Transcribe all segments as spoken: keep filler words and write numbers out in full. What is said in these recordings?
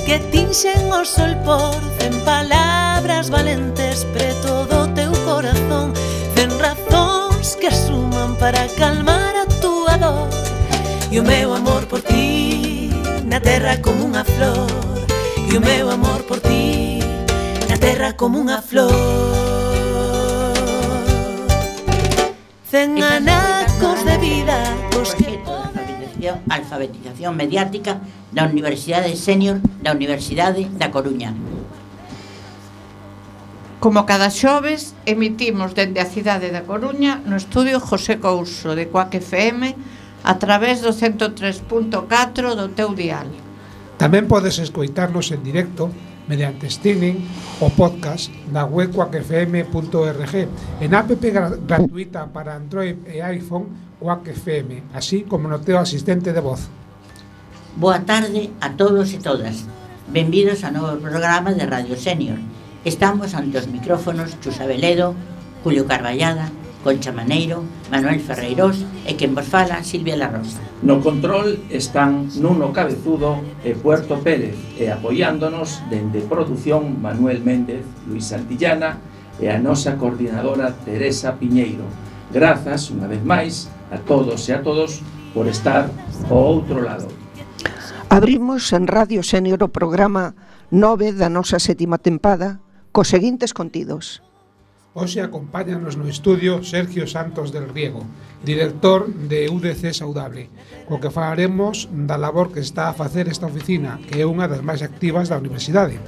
que tinxen o sol por cen palabras valentes preto do teu corazón, cen razóns que suman para calmar a túa dor. E o meu amor por ti na terra como unha flor, e o meu amor por ti na terra como unha flor. Cen anacos de vida cos que alfabetización mediática da Universidade Sénior da Universidade da Coruña. Como cada xoves, emitimos dende a cidade da Coruña no estudio José Couso de Cuac F M a través do ciento tres punto catro do teu dial. Tamén podes escoitarnos en directo mediante streaming o podcast na web cuac f m punto org, en app gra- gratuita para Android e iPhone Cuac F M, así como no teu asistente de voz. Boa tarde a todos e todas. Benvidos ao novo programa de Radio Sénior. Estamos ante os micrófonos Chusa Veledo, Julio Carballada, Concha Maneiro, Manuel Ferreirós e quen vos fala, Silvia La Rosa. No control están Nuno Cabezudo e Puerto Pérez, e apoiándonos dende produción Manuel Méndez, Luis Santillana e a nosa coordinadora Teresa Piñeiro. Grazas, unha vez máis, a todos e a todos por estar ao outro lado. Abrimos en Radio Sénior o programa nove da nosa sétima tempada cos seguintes contidos. Hoxe acompáñanos no estudio Sergio Santos del Riego, director de U D C Saudable, co que falaremos da labor que está a facer esta oficina, que é unha das máis activas da universidade.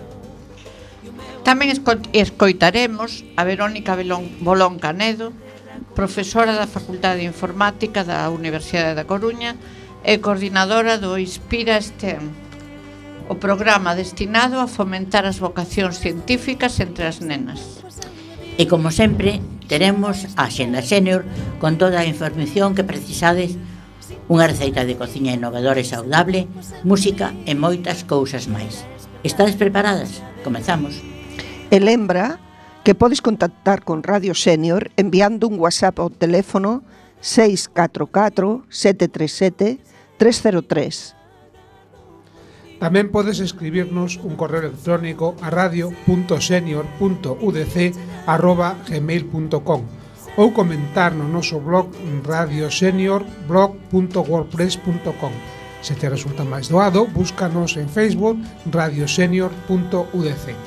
Tamén esco- escoitaremos a Verónica Belón, Bolón Canedo, profesora da Facultade de Informática da Universidade da Coruña e coordinadora do Inspira STEM, o programa destinado a fomentar as vocacións científicas entre as nenas. E como sempre, teremos a Axenda Sénior con toda a información que precisades, unha receita de cociña innovadora e saudable, música e moitas cousas máis. Estades preparadas? Comezamos. E lembra que podes contactar con Radio Sénior enviando un WhatsApp ao teléfono seis catro catro sete tres sete tres cero tres. Tamén podes escribirnos un correo electrónico a radio punto senior punto u d c arroba gmail punto com ou comentar no noso blog radioseniorblog punto wordpress punto com. Se te resulta máis doado, búscanos en Facebook radiosenior punto u d c.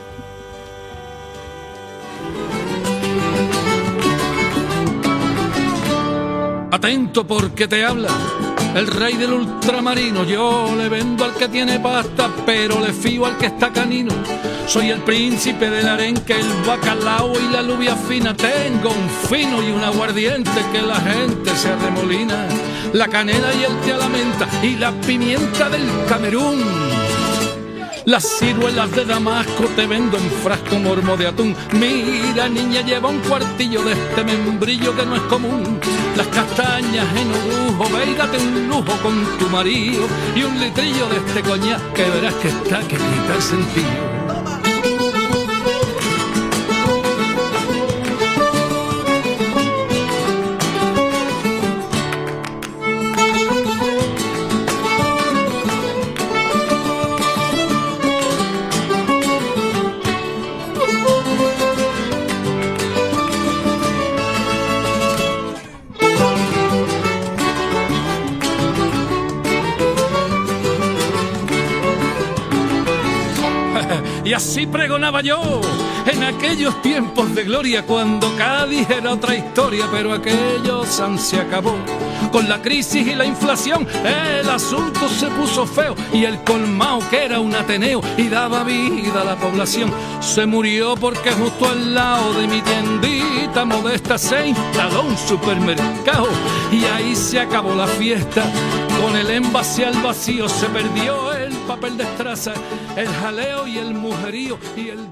Atento porque te habla el rey del ultramarino. Yo le vendo al que tiene pasta, pero le fío al que está canino. Soy el príncipe del arenque, el bacalao y la alubia fina. Tengo un fino y un aguardiente que la gente se arremolina. La canela y el té a la menta y la pimienta del Camerún. Las ciruelas de Damasco te vendo en frasco mormo de atún. Mira, niña, lleva un cuartillo de este membrillo que no es común. Las castañas en orujo, ve y date un lujo con tu marido. Y un litrillo de este coñac que verás que está que quita el sentido. Y así pregonaba yo en aquellos tiempos de gloria, cuando Cádiz era otra historia, pero aquello san se acabó. Con la crisis y la inflación el asunto se puso feo, y el colmao, que era un ateneo y daba vida a la población, se murió porque justo al lado de mi tiendita modesta se instaló un supermercado, y ahí se acabó la fiesta. Con el envase al vacío se perdió el papel de estraza, el jaleo y el mujerío y el...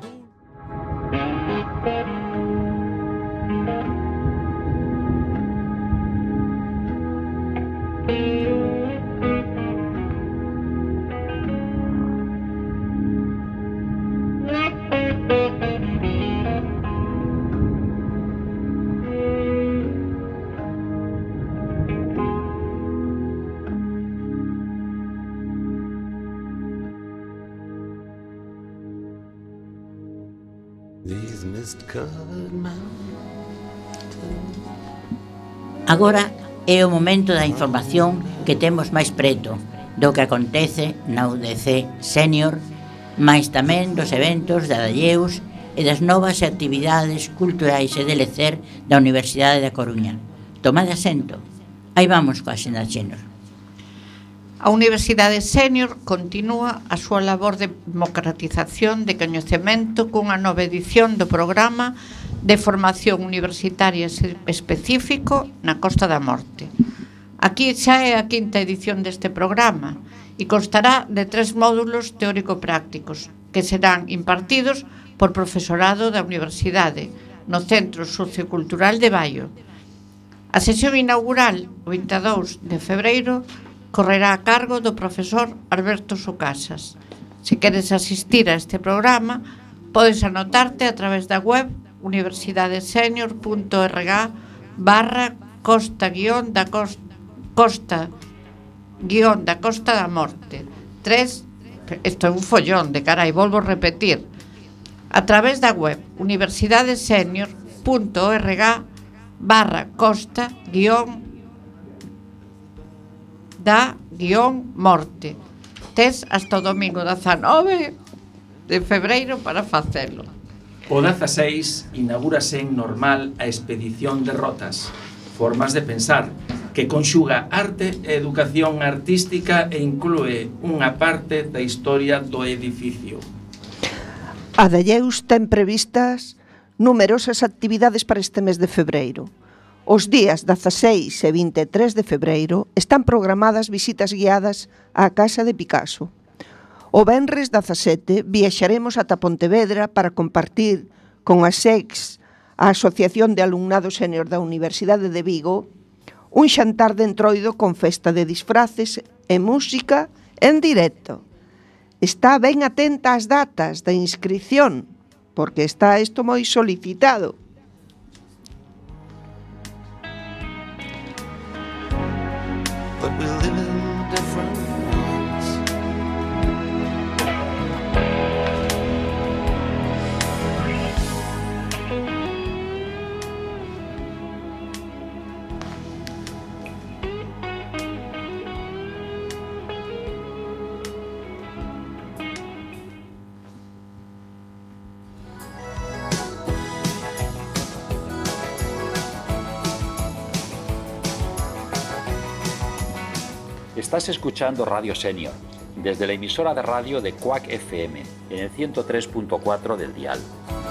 Agora é o momento da información que temos máis preto do que acontece na U D C Senior, mais tamén dos eventos de Adalleus e das novas actividades culturais e de lecer da Universidade da Coruña. Tomade asento. Aí vamos coa Xenda Senior. A Universidade Senior continúa a súa labor de democratización de coñecemento cunha nova edición do programa de formación universitaria específico na Costa da Morte. Aquí xa é a quinta edición deste programa e constará de tres módulos teórico-prácticos que serán impartidos por profesorado da Universidade no Centro Sociocultural de Baio. A sesión inaugural, o vinte e dous de febreiro, correrá a cargo do profesor Alberto Sucasas. Se queres asistir a este programa, podes anotarte a través da web universidadesenior.org barra costa guión da costa, costa guión da Costa da Morte. Tres, isto é un follón de carai, volvo a repetir. A través da web universidadesenior.org barra costa guión da guión morte. Tes hasta o domingo dezanove de febreiro para facelo. O dezaseis inaugúrase en Normal a expedición de rotas, formas de pensar, que conxuga arte e educación artística e inclúe unha parte da historia do edificio. Adalleus ten previstas numerosas actividades para este mes de febreiro. Os días dezaseis e vinte e tres de febreiro están programadas visitas guiadas á Casa de Picasso. O venres dezasete viaxaremos ata Pontevedra para compartir con a S E X, a Asociación de Alumnado Sénior da Universidade de Vigo, un xantar de entroido con festa de disfraces e música en directo. Está ben atenta ás datas da inscripción, porque está isto moi solicitado. But we live in different worlds. Estás escuchando Radio Senior, desde la emisora de radio de Quack F M, en el ciento tres punto cuatro del dial.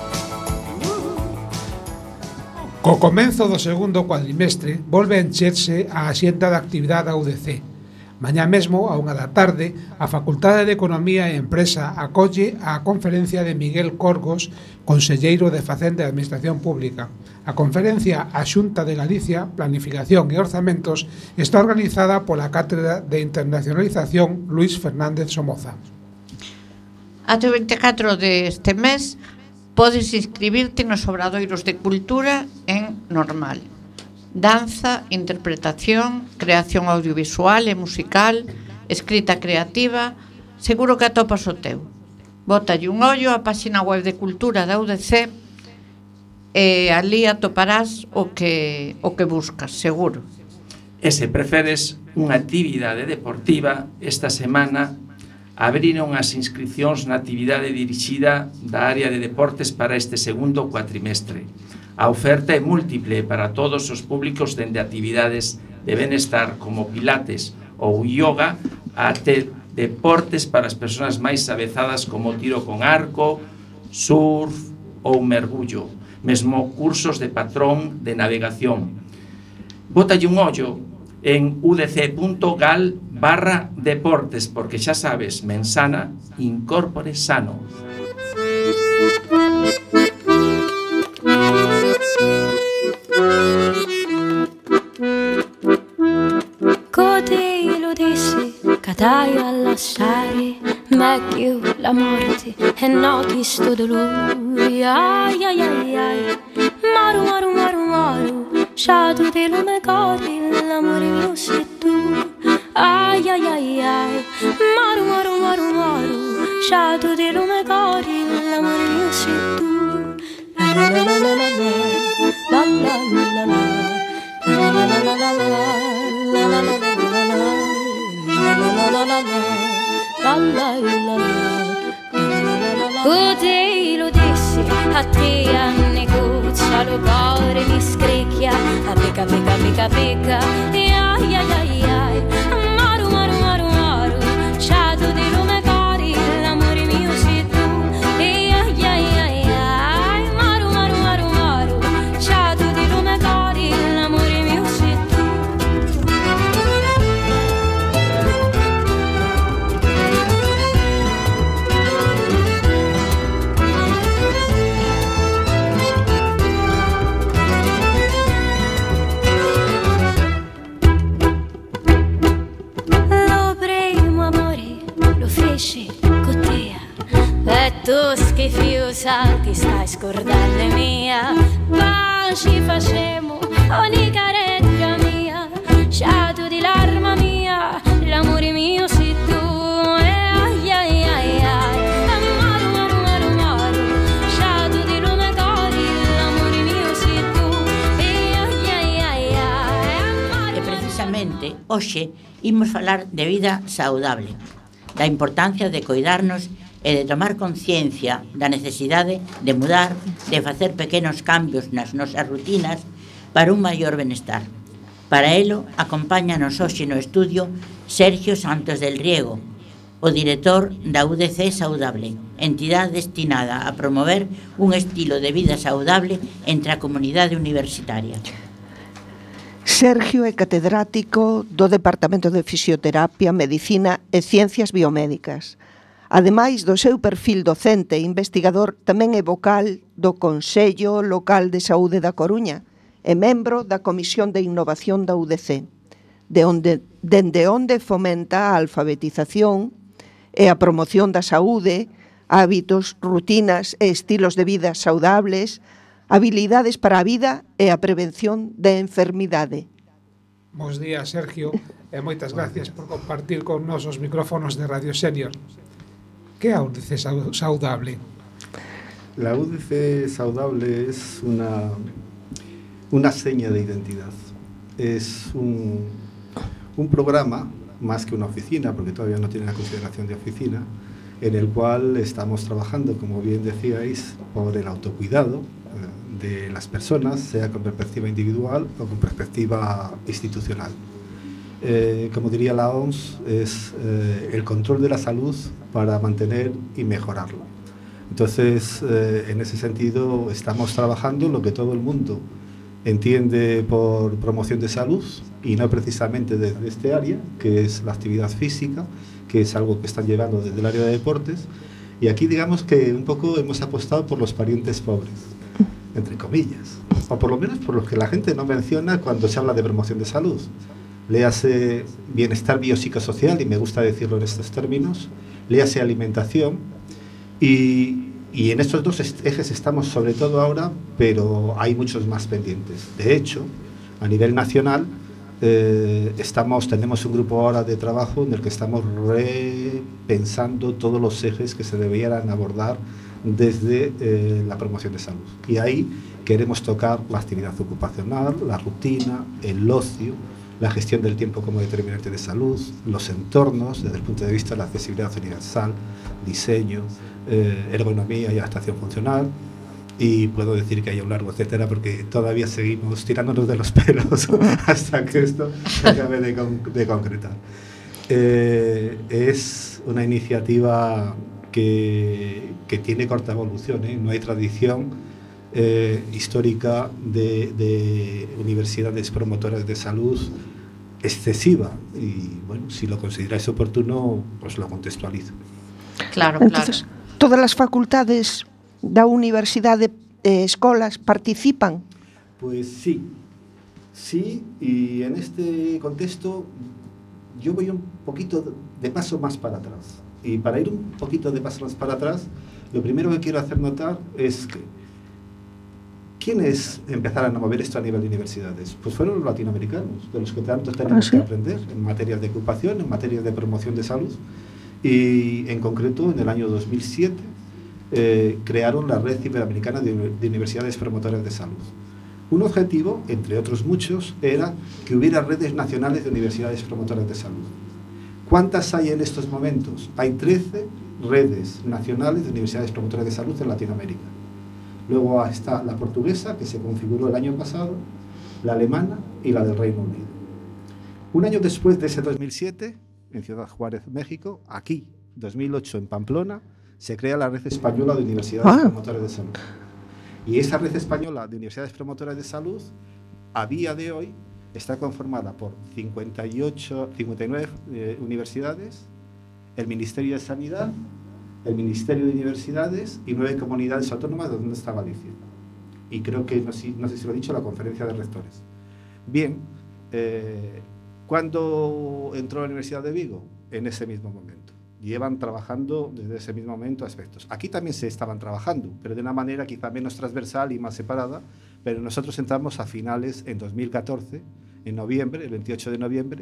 Co comenzo do segundo cuadrimestre, volve a encherse a axenda da actividade da U D C. Mañá mesmo, a unha da tarde, a Facultade de Economía e Empresa acolle a conferencia de Miguel Corgos, conselleiro de Facenda e Administración Pública. A conferencia A Xunta de Galicia, Planificación e Orzamentos está organizada pola Cátedra de Internacionalización Luis Fernández Somoza. Até o vinte e catro deste mes podes inscribirte nos obradoiros de cultura en Normal. Danza, interpretación, creación audiovisual e musical, escrita creativa, seguro que atopas o teu. Bótalle un ollo á páxina web de cultura da U D C e ali atoparás o que, o que buscas, seguro. E se preferes unha actividade deportiva, esta semana abriron as inscripcións na actividade dirixida da área de deportes para este segundo cuatrimestre. A oferta é múltiple para todos os públicos, dende actividades de benestar como pilates ou yoga até deportes para as persoas máis avezadas como tiro con arco, surf ou mergullo, mesmo cursos de patrón de navegación. Bótalle un ollo en udc.gal barra deportes, porque xa sabes, mensana, incorpore sano. Codei lo disse, cadai a lasciare, meglio la morte e no ti sto dolore. Ai ai ai ai, maru maru maru maru, shadow de lo me cori, l'amore mio sei tu. Ai ai ai ai, maru maru maru maru, shadow de lo me cori, l'amore mio sei tu. te lo dissi a tre anni cuccia, lo cuore mi scricchia, a picca picca picca picca, e ai ai ai ai, maru maru maru maru, ciato di lume cari, l'amore mio sei tu, e ai ai ai ai, maru maru maru maru, ciato di lume cari, l'amore mio sei tu. Con te, e tu schifiosa ti stai scordando mia, ma ci facemo ogni carecchia mia, sciato di l'arma mia, l'amore mio sei tu, e ai ai ai ai, maru maru maru maru, sciato di lume cori, l'amore mio sei tu, e ai ai ai ai. E precisamente hoxe imos falar de vida saudable, da importancia de coidarnos e de tomar conciencia da necesidade de mudar, de facer pequenos cambios nas nosas rutinas para un maior benestar. Para elo, acompáñanos hoxe no estudio Sergio Santos del Riego, o director da U D C Saudable, entidade destinada a promover un estilo de vida saudable entre a comunidade universitaria. Sergio é catedrático do Departamento de Fisioterapia, Medicina e Ciencias Biomédicas. Ademais do seu perfil docente e investigador, tamén é vocal do Consello Local de Saúde da Coruña e membro da Comisión de Innovación da U D C, de onde, dende onde fomenta a alfabetización e a promoción da saúde, hábitos, rutinas e estilos de vida saudables, habilidades para a vida e a prevención de enfermidade. Bos días, Sergio, e moitas gracias por compartir con nos os micrófonos de Radio Senior. Que é a U D C Saudable? La U D C Saudable es una, una seña de identidad. Es un, un programa, más que una oficina, porque todavía no tiene la consideración de oficina, en el cual estamos trabajando, como bien decíais, por el autocuidado de las personas, sea con perspectiva individual o con perspectiva institucional. Eh, como diría la O M S, es eh, el control de la salud para mantener y mejorarla. Entonces, eh, en ese sentido, estamos trabajando lo que todo el mundo entiende por promoción de salud, y no precisamente desde este área, que es la actividad física, que es algo que están llevando desde el área de deportes, y aquí digamos que un poco hemos apostado por los parientes pobres, entre comillas, o por lo menos por los que la gente no menciona cuando se habla de promoción de salud. Léase bienestar biopsicosocial, y me gusta decirlo en estos términos, léase alimentación, y, y en estos dos ejes estamos sobre todo ahora, pero hay muchos más pendientes. De hecho, a nivel nacional, eh, estamos, tenemos un grupo ahora de trabajo en el que estamos repensando todos los ejes que se debieran abordar desde eh, la promoción de salud. Y ahí queremos tocar la actividad ocupacional, la rutina, el ocio, la gestión del tiempo como determinante de salud, los entornos desde el punto de vista de la accesibilidad universal, diseño, eh, ergonomía y adaptación funcional. Y puedo decir que hay un largo etcétera, porque todavía seguimos tirándonos de los pelos hasta que esto se acabe de, con, de concretar. Eh, es una iniciativa que, que tiene corta evolución, ¿eh? No hay tradición eh, histórica de, de universidades promotoras de salud excesiva, y bueno, si lo consideráis oportuno, os lo contextualizo. Claro, Entonces, claro. Todas as facultades da universidade e eh, escolas participan? Pues sí, sí, y en este contexto yo voy un poquito de paso más para atrás. Y para ir un poquito de paso más para atrás, lo primero que quiero hacer notar es que ¿quiénes empezaron a mover esto a nivel de universidades? Pues fueron los latinoamericanos, de los que tanto tenemos ¿Ah, sí? que aprender en materias de ocupación, en materias de promoción de salud. Y en concreto, en el año dos mil siete, eh, crearon la Red Iberoamericana de, de Universidades Promotoras de Salud. Un objetivo, entre otros muchos, era que hubiera redes nacionales de universidades promotoras de salud. ¿Cuántas hay en estos momentos? Hay trece redes nacionales de universidades promotoras de salud en Latinoamérica. Luego está la portuguesa, que se configuró el año pasado, la alemana y la del Reino Unido. Un año después de ese dos mil siete, en Ciudad Juárez, México, aquí, dos mil ocho, en Pamplona, se crea la Red Española de Universidades ah. Promotoras de Salud. Y esa Red Española de Universidades Promotoras de Salud, a día de hoy, está conformada por cincuenta y ocho, cincuenta y nueve eh, universidades, el Ministerio de Sanidad, el Ministerio de Universidades y nueve comunidades autónomas donde está Galicia. Y creo que, no sé, no sé si lo he dicho, la Conferencia de Rectores. Bien, eh, ¿cuándo entró la Universidad de Vigo? En ese mismo momento. Llevan trabajando desde ese mismo momento aspectos. Aquí también se estaban trabajando, pero de una manera quizá menos transversal y más separada, pero nosotros entramos a finales en dos mil catorce, en noviembre, el veintiocho de noviembre,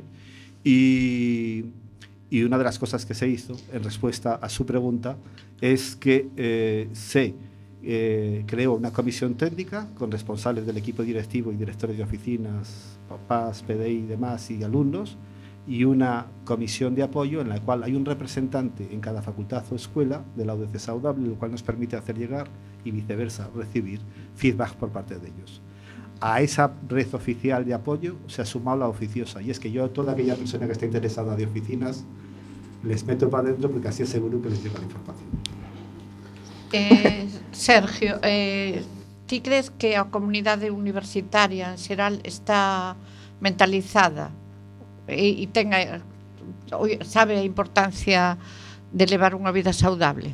y, y una de las cosas que se hizo en respuesta a su pregunta es que eh, se eh, creó una comisión técnica con responsables del equipo directivo y directores de oficinas, papás, P D I y demás, y alumnos, y una comisión de apoyo en la cual hay un representante en cada facultad o escuela de la U D C Saudable, lo cual nos permite hacer llegar y viceversa, recibir feedback por parte de ellos. A esa red oficial de apoyo se ha sumado la oficiosa, y es que yo, toda aquella persona que esté interesada de oficinas, les meto para adentro porque así aseguro que les llega la información. Eh, Sergio, eh, ti crees que a comunidade universitaria en xeral está mentalizada e, e tenga, sabe a importancia de levar unha vida saudable?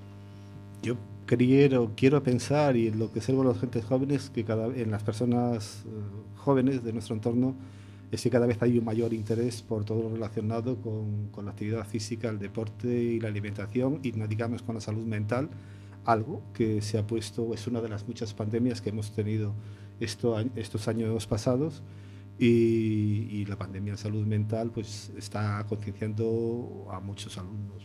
Yo quiero, quiero pensar, y lo que observo en los gentes jóvenes, que cada, en las personas uh, jóvenes de nuestro entorno, es que cada vez hay un mayor interés por todo lo relacionado con, con la actividad física, el deporte y la alimentación, y no digamos con la salud mental, algo que se ha puesto, es una de las muchas pandemias que hemos tenido esto, estos años pasados, y, y la pandemia de salud mental pues está concienciando a muchos alumnos.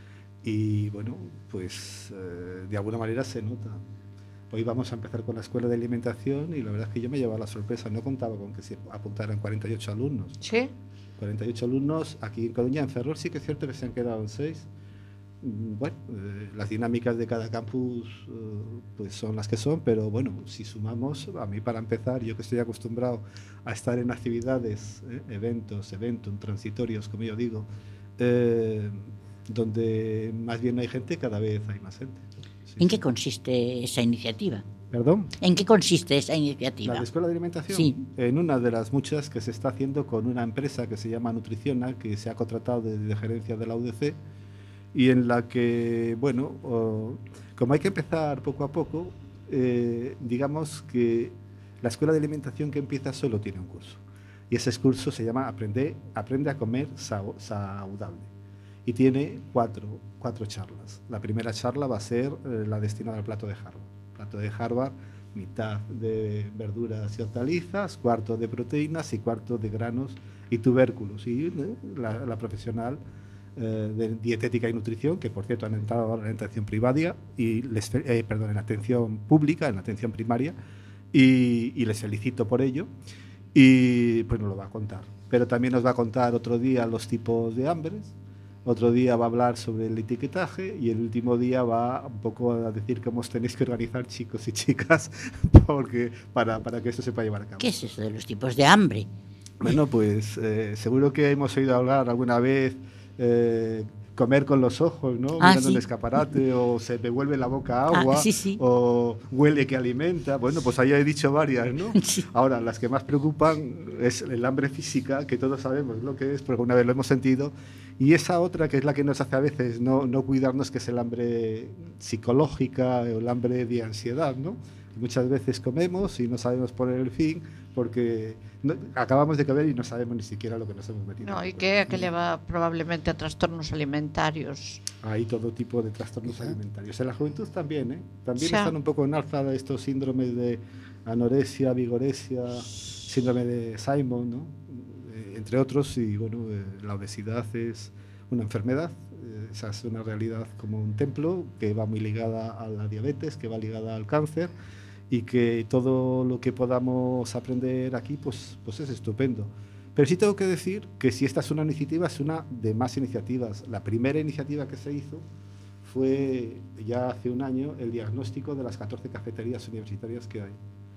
Y bueno, pues eh, de alguna manera se nota. Hoy vamos a empezar con la escuela de alimentación y la verdad es que yo me llevaba la sorpresa, no contaba con que se apuntaran cuarenta y ocho alumnos. ¿Sí? cuarenta y ocho alumnos, aquí en Coruña, en Ferrol sí que es cierto que se han quedado en seis. Bueno, eh, las dinámicas de cada campus eh, pues son las que son, pero bueno, si sumamos, a mí para empezar, yo que estoy acostumbrado a estar en actividades, eh, eventos, eventos transitorios, como yo digo, eh, donde más bien no hay gente, cada vez hay más gente. Sí, ¿En sí. qué consiste esa iniciativa? ¿Perdón? ¿En qué consiste esa iniciativa? ¿La de Escuela de Alimentación? Sí. En una de las muchas que se está haciendo con una empresa que se llama Nutriciona, que se ha contratado desde gerencia de la U D C, y en la que, bueno, oh, como hay que empezar poco a poco, eh, digamos que la Escuela de Alimentación que empieza solo tiene un curso. Y ese curso se llama Aprende, Aprende a comer saludable. Y tiene cuatro, cuatro charlas. La primera charla va a ser eh, la destinada al plato de Harvard. Plato de Harvard, mitad de verduras y hortalizas, cuarto de proteínas y cuarto de granos y tubérculos. Y eh, la, la profesional eh, de dietética y nutrición, que por cierto han entrado ahora en atención primaria, y les, eh, perdón, en atención pública, en atención primaria, y, y les felicito por ello. Y pues nos lo va a contar. Pero también nos va a contar otro día los tipos de hambres. Otro día va a hablar sobre el etiquetaje y el último día va un poco a decir cómo os tenéis que organizar, chicos y chicas, porque para, para que esto se pueda llevar a cabo. ¿Qué es eso de los tipos de hambre? Bueno, pues eh, seguro que hemos oído hablar alguna vez eh, comer con los ojos, ¿no? Ah, mirando sí. el escaparate, o se me vuelve la boca agua, ah, sí, sí. o huele que alimenta. Bueno, pues ahí he dicho varias, ¿no? Sí. Ahora, las que más preocupan es el hambre física, que todos sabemos lo que es, porque una vez lo hemos sentido, y esa otra que es la que nos hace a veces no, no cuidarnos, que es el hambre psicológica o el hambre de ansiedad, ¿no? Muchas veces comemos y no sabemos poner el fin porque no, acabamos de comer y no sabemos ni siquiera lo que nos hemos metido. No, y que, que lleva probablemente a trastornos alimentarios. Hay todo tipo de trastornos ¿Eh? alimentarios. En la juventud también, ¿eh? También o sea, están un poco en alza estos síndromes de anorexia, vigoresia, síndrome de Simon, ¿no? Eh, entre otros, y bueno, eh, la obesidad es una enfermedad. Eh, esa es una realidad como un templo que va muy ligada a la diabetes, que va ligada al cáncer, y que todo lo que podamos aprender aquí pues, pues es estupendo. Pero sí tengo que decir que si esta es una iniciativa, es una de más iniciativas. La primera iniciativa que se hizo fue ya hace un año el diagnóstico de las catorce cafeterías universitarias que hay.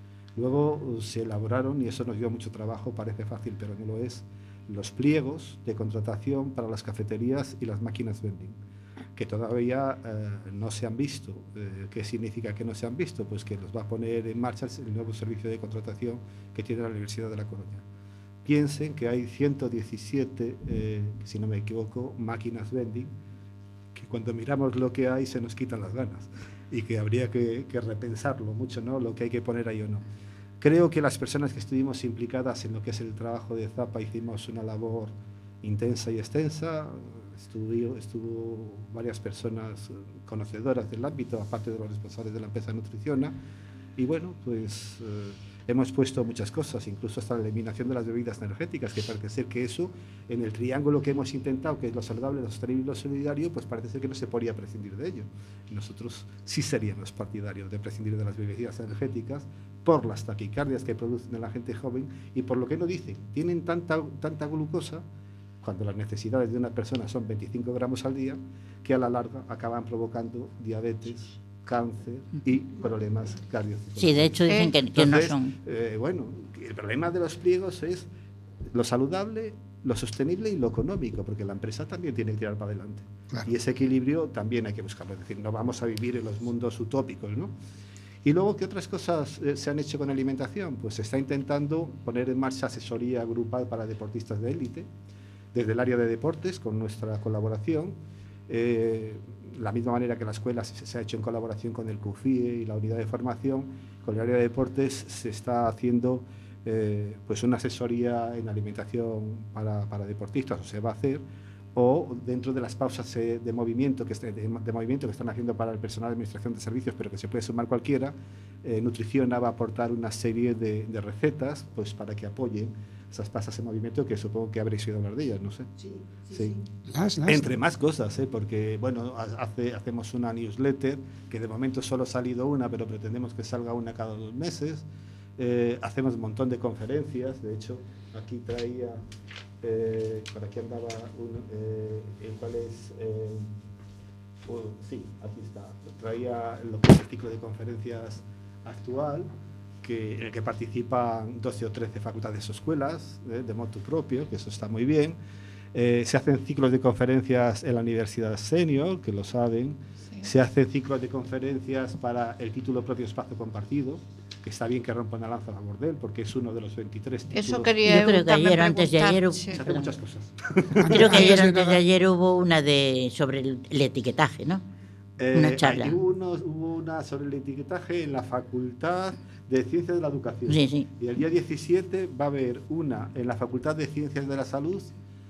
Luego se elaboraron, y eso nos dio mucho trabajo, parece fácil, pero no lo es, los pliegos de contratación para las cafeterías y las máquinas vending, que todavía eh, no se han visto. Eh, ¿Qué significa que no se han visto? Pues que los va a poner en marcha el nuevo servicio de contratación que tiene la Universidad de La Coruña. Piensen que hay ciento diecisiete, eh, si no me equivoco, máquinas vending, que cuando miramos lo que hay se nos quitan las ganas y que habría que, que repensarlo mucho, ¿no? Lo que hay que poner ahí o no. Creo que las personas que estuvimos implicadas en lo que es el trabajo de Zapa hicimos una labor intensa y extensa. Estuvo, estuvo varias personas conocedoras del ámbito, aparte de los responsables de la empresa Nutriciona, y bueno, pues eh, hemos puesto muchas cosas, incluso hasta la eliminación de las bebidas energéticas, que parece ser que eso, en el triángulo que hemos intentado, que es lo saludable, lo sostenible y lo solidario, pues parece ser que no se podría prescindir de ello. Y nosotros sí seríamos partidarios de prescindir de las bebidas energéticas por las taquicardias que producen en la gente joven y por lo que no dicen, tienen tanta, tanta glucosa, cuando las necesidades de una persona son veinticinco gramos al día, que a la larga acaban provocando diabetes, cáncer y problemas cardiovasculares. Sí, de hecho dicen que, que Entonces, no son. Eh, bueno, el problema de los pliegos es lo saludable, lo sostenible y lo económico, porque la empresa también tiene que tirar para adelante. Claro. Y ese equilibrio también hay que buscarlo. Es decir, no vamos a vivir en los mundos utópicos, ¿no? Y luego, ¿qué otras cosas eh, se han hecho con alimentación? Pues se está intentando poner en marcha asesoría grupal para deportistas de élite, desde el área de deportes, con nuestra colaboración, eh, la misma manera que la escuela se, se ha hecho en colaboración con el C U F I E y la unidad de formación, con el área de deportes se está haciendo eh, pues una asesoría en alimentación para, para deportistas, o se va a hacer, o dentro de las pausas eh, de, movimiento que, de, de movimiento que están haciendo para el personal de administración de servicios, pero que se puede sumar cualquiera, eh, Nutriciona va a aportar una serie de, de recetas pues, para que apoyen esas pasas en movimiento, que supongo que habréis oído hablar de ellas, no sé. Sí, sí, sí. sí. Las, las, Entre más cosas, ¿eh? Porque bueno, hace, hacemos una newsletter, que de momento solo ha salido una, pero pretendemos que salga una cada dos meses. Eh, hacemos un montón de conferencias, de hecho, aquí traía, eh, por aquí andaba, un, eh, el cual es, eh, uh, sí, aquí está, traía lo que es el ciclo de conferencias actual, que, en el que participan doce o trece facultades o escuelas eh, de motu propio, que eso está muy bien. Eh, se hacen ciclos de conferencias en la Universidad Senior, que lo saben. Sí. Se hacen ciclos de conferencias para el título propio espacio compartido, que está bien que rompan la lanza a favor de él, porque es uno de los veintitrés títulos. Eso quería yo creo que ayer, antes de ayer, sí. Se hacen muchas cosas. Creo que ayer, antes de ayer hubo una de sobre el, el etiquetaje, ¿no? Eh, una charla. Hubo, uno, hubo una sobre el etiquetaje en la Facultad de Ciencias de la Educación. Sí, sí. Y el día diecisiete va a haber una en la Facultad de Ciencias de la Salud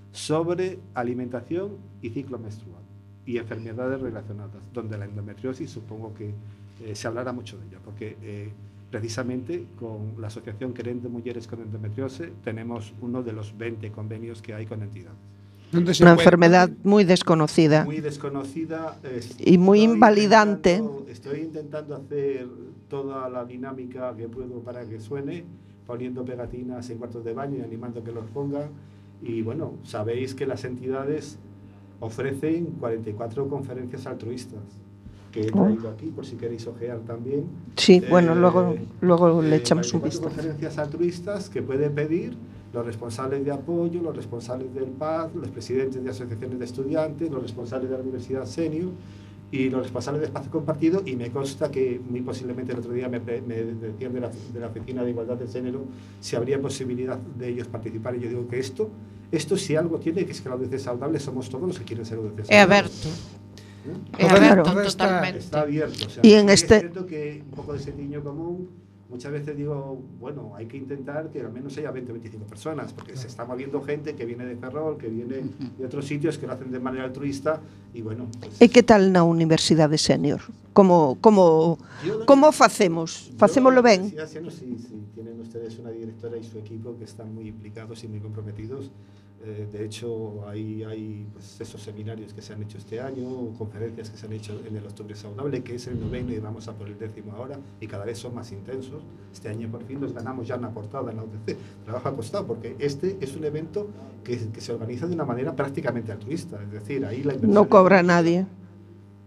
sobre alimentación y ciclo menstrual y enfermedades relacionadas, donde la endometriosis supongo que eh, se hablará mucho de ella, porque eh, precisamente con la Asociación Querente Mujeres con Endometriosis tenemos uno de los veinte convenios que hay con entidades. Una enfermedad muy desconocida. Muy desconocida. Y muy invalidante. Intentando, estoy intentando hacer toda la dinámica que puedo para que suene, poniendo pegatinas en cuartos de baño y animando que los pongan. Y bueno, sabéis que las entidades ofrecen cuarenta y cuatro conferencias altruistas, que he traído aquí, por si queréis ojear también. Sí, eh, bueno, luego, luego le eh, echamos un vistazo. Conferencias altruistas que pueden pedir los responsables de apoyo, los responsables del P A D, los presidentes de asociaciones de estudiantes, los responsables de la Universidad Senior y los responsables de espacio compartido, y me consta que muy posiblemente el otro día me, me decían de la, de la Oficina de Igualdad de Género si habría posibilidad de ellos participar, y yo digo que esto, esto si algo tiene, que es que la U D C saludable somos todos los que quieren ser U D C saludable. He abierto. ¿Eh? He abierto Claro. totalmente. Está abierto. O sea, y en sí este... es cierto que un poco de sentido común. Muchas veces digo, bueno, hay que intentar que al menos haya veinte o veinticinco personas, porque se está moviendo gente que viene de Ferrol, que viene de otros sitios, que lo hacen de manera altruista, y bueno... Pues, e que tal na Universidade Senior? Como, como, como facemos? Facémoslo ben? Senior, sí, sí, tienen ustedes una directora y su equipo que están muy implicados y muy comprometidos. Eh, de hecho, hay, hay pues, esos seminarios que se han hecho este año, conferencias que se han hecho en el Octubre Saludable, que es el noveno y vamos a por el décimo ahora, y cada vez son más intensos. Este año por fin nos ganamos ya una portada en la U D C. Trabajo ha costado, porque este es un evento que, que se organiza de una manera prácticamente altruista, es decir, ahí la no cobra nadie.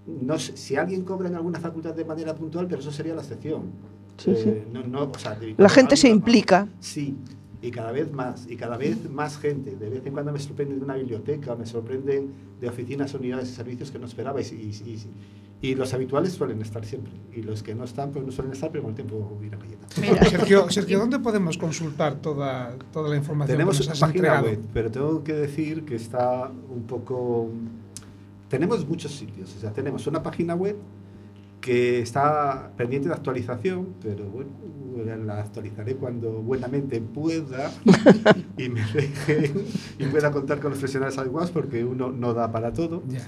no sé, si alguien cobra en alguna facultad de manera puntual, pero eso sería la excepción. Sí, eh, sí. No, no, o sea, La gente se implica. Sí, y cada vez más, y cada vez más gente. De vez en cuando me sorprende de una biblioteca, me sorprenden de oficinas, unidades y servicios que no esperaba, y, y, y, y los habituales suelen estar siempre, y los que no están, pues no suelen estar, pero con el tiempo irán cayendo. Sergio, Sergio, ¿dónde podemos consultar toda, toda la información? Tenemos que una nos has página entregado? web, pero tengo que decir que está un poco... Tenemos muchos sitios, o sea, tenemos una página web que está pendiente de actualización, pero bueno, la actualizaré cuando buenamente pueda y me dejen y pueda contar con los profesionales adecuados, porque uno no da para todo. Yeah.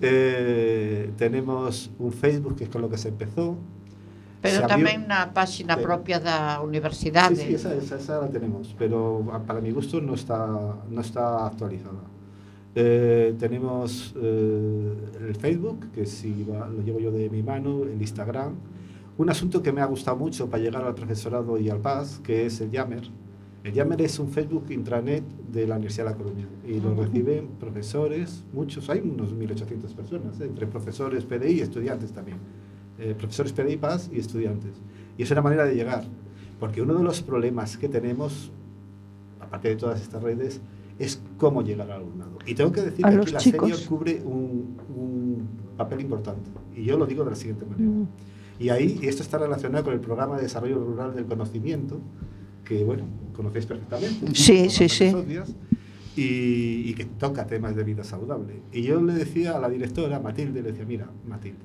Eh, tenemos un Facebook, que es con lo que se empezó. Pero se tamén abrió, na páxina sí. propia da universidade. Sí, sí, esa, esa, esa la tenemos, pero para mi gusto no está, no está actualizada. Eh, tenemos eh, el Facebook, que sí va, lo llevo yo de mi mano, el Instagram. Un asunto que me ha gustado mucho para llegar al profesorado y al P A S, que es el Yammer. El Yammer es un Facebook intranet de la Universidad de La Coruña y lo reciben profesores, muchos, hay unos mil ochocientas personas, ¿eh? Entre profesores, P D I y estudiantes también. Eh, profesores P D I, P A S y estudiantes. Y es una manera de llegar, porque uno de los problemas que tenemos, aparte de todas estas redes, es cómo llegar al alumnado. Y tengo que decir a que los aquí la chicos. Senior cubre un, un papel importante. Y yo lo digo de la siguiente manera. Mm. Y ahí, y esto está relacionado con el programa de desarrollo rural del conocimiento, que, bueno, conocéis perfectamente. Sí, ¿no? sí, sí. Y, y que toca temas de vida saludable. Y yo le decía a la directora, Matilde, le decía, mira, Matilde,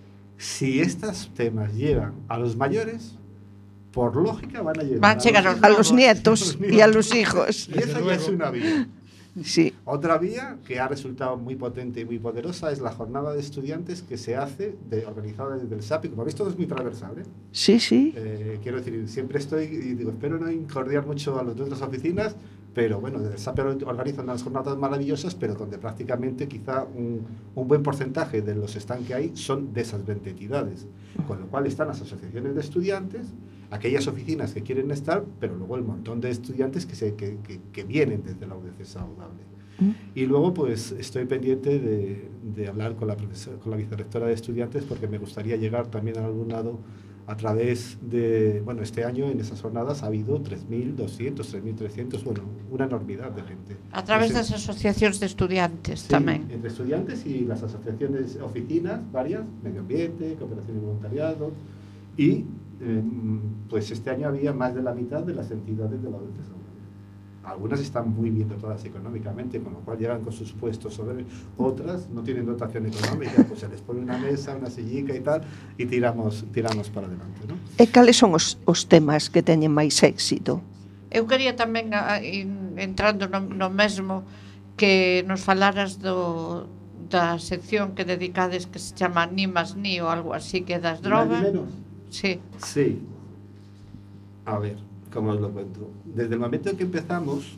si estos temas llegan a los mayores, por lógica van a llegar, van a, llegar a, los, a los nietos, a los nietos y a los hijos. Y esa ya es una vía. Sí. Otra vía que ha resultado muy potente y muy poderosa es la jornada de estudiantes que se hace, de, organizada desde el S A P I. Como veis, todo es muy transversal, ¿eh? Sí, sí. Eh, quiero decir, siempre estoy, y digo, espero no incordiar mucho a los de otras oficinas, pero bueno, desde el S A P I organizan unas jornadas maravillosas, pero donde prácticamente quizá un, un buen porcentaje de los stands que hay son de esas veinte entidades. Con lo cual están las asociaciones de estudiantes, aquellas oficinas que quieren estar, pero luego el montón de estudiantes que, se, que, que, que vienen desde la U D C saludable. ¿Mm? Y luego pues estoy pendiente de, de hablar con la, con la vicerrectora de estudiantes, porque me gustaría llegar también al alumnado a través de, bueno, este año en esas jornadas ha habido tres mil doscientos, tres mil trescientos, bueno, una enormidad de gente. A través Entonces, das asociacións de estudiantes sí, tamén. Entre estudiantes y las asociaciones, oficinas, varias, medio ambiente, cooperación y voluntariado, y eh, pues este año había más de la mitad de las entidades de la U D C. Algunas están muy bien dotadas económicamente, con lo cual llegan con sus puestos sobre otras, no tienen dotación económica, pues se les pone una mesa, una sillica y tal, y tiramos, tiramos para adelante, ¿no? E cales son os, os temas que teñen máis éxito? Eu quería tamén, a, in, entrando no, no mesmo, que nos falaras do, da sección que dedicades que se chama Ni más ni ou algo así, que das drogas. ¿Más ni menos? Sí. Sí. A ver, ¿cómo os lo cuento? Desde el momento en que empezamos,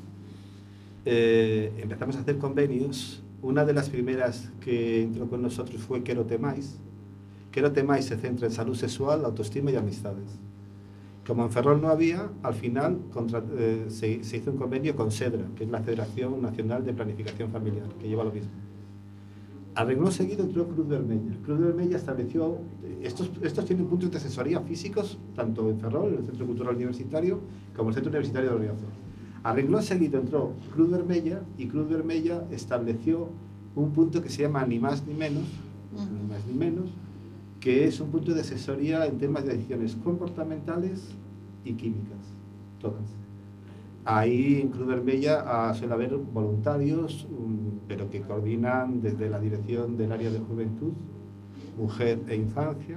eh, empezamos a hacer convenios. Una de las primeras que entró con nosotros fue Quero Temais. Quero Temais se centra en salud sexual, autoestima y amistades. Como en Ferrol no había, al final contra, eh, se, se hizo un convenio con SEDRA, que es la Federación Nacional de Planificación Familiar, que lleva lo mismo. Al renglón seguido entró Cruz Vermella. Cruz Vermella estableció, estos, estos tienen puntos de asesoría físicos, tanto en Ferrol, en el Centro Cultural Universitario, como en el Centro Universitario de Riazor. Al renglón seguido entró Cruz Vermella, y Cruz Vermella estableció un punto que se llama Ni más ni menos, ni más ni menos, que es un punto de asesoría en temas de adicciones comportamentales y químicas, todas. Ahí en Cruz Vermella ah, suele haber voluntarios, um, pero que coordinan desde la dirección del área de juventud, mujer e infancia,